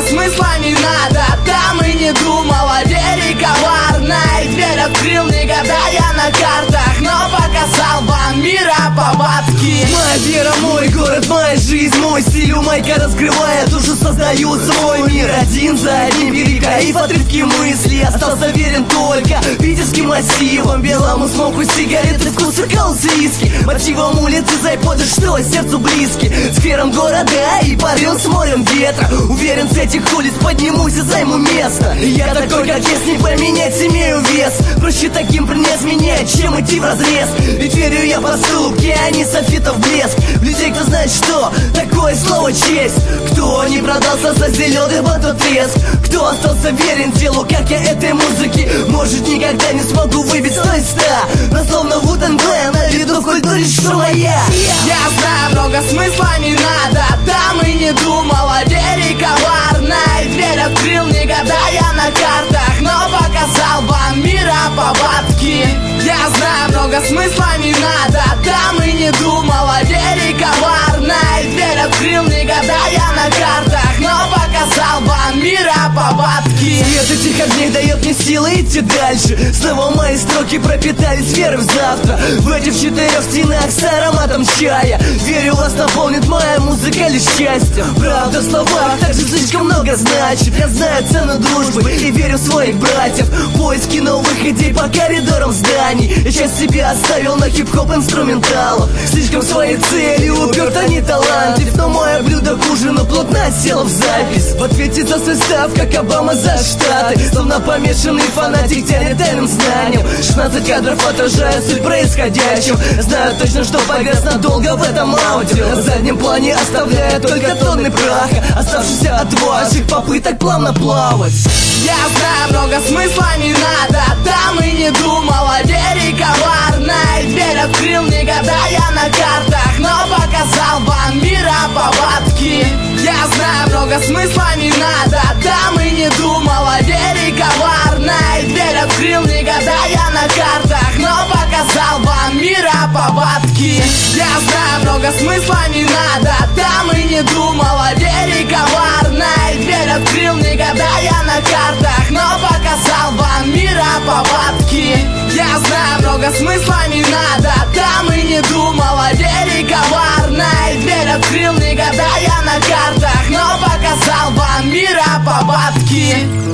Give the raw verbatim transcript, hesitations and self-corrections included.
смысла не надо, там и не думал о вере коварной. Дверь открыл, не гадая на картах, но показал вам мира повадки. Моя вера, мой город, моя жизнь, мой стиль. Майка раскрывая душу, создаю свой мир. Один за одним перекаив отрывки мысли. Остался верен только питерским массивам, белому смоку сигареты, вкусу колсийски, мотивом улицы за айподы, что сердцу близки, сквером города и порывом с морем ветра. Уверен, с этих улиц поднимусь и займу место. Я такой, как есть, не поменять, имею вес. Проще таким принять меня, чем идти вразрез. Ведь верю я поступки, а не софитов блеск. В людей, кто знает, что такое слово честь. Кто не продался за зеленый батут треск. Кто остался верен делу, как я этой музыки. Может, никогда не смогу выбить сто из ста, но словно Ву-Тэнг Клэн на виду в культуре, что моя. Я знаю, много смысла не надо, там и не думал о вере коварной. Дверь открыл, не гадая на картах, но показал вам мира повадки. Я знаю, много смысла не надо, там и не думал о вере коварной. Дверь открыл, не гадая на картах, но показал вам мира повадки. Свет этих огней дает мне силы идти дальше. Снова мои строки пропитались верой в завтра. В этих четырех стенах с ароматом чая. Верю, вас наполнит моя музыка лишь счастьем. Правда, в словах также слишком много значит. Я знаю цену дружбы и верю в своих братьев. Поиски новых идей по коридорам зданий. Я часть себя оставил на хип-хоп инструменталов. Слишком свои цели уперт, а не талантлив. Но мое блюдо к ужину плотно осело в запись. В ответе за состав, как Обама за Штаты. Словно помешанный фанатик тянет тайным знанием. шестнадцать кадров отражают суть происходящего. Знаю точно, что погряз надолго в этом аудио. На заднем плане оставляя только тонны праха, оставшихся от ваших попыток плавно плавать. Я знаю, много смысла не надо, там и не думал о вере коварной. Дверь открыл, не гадая на картах, но показал вам мира повадки. Я знаю, много смысла не надо, там и не думал о вере коварной. Дверь открыл, не гадая на картах, но показал вам мира повадки. Я знаю, много смысла не надо, там и не думал о вере коварной. Дверь открыл, не гадая на картах, но показал вам мира повадки. Я знаю, много смысла не надо, там и не думал о вере коварной. Дверь открыл, не гадая на картах, но показал вам мира повадки.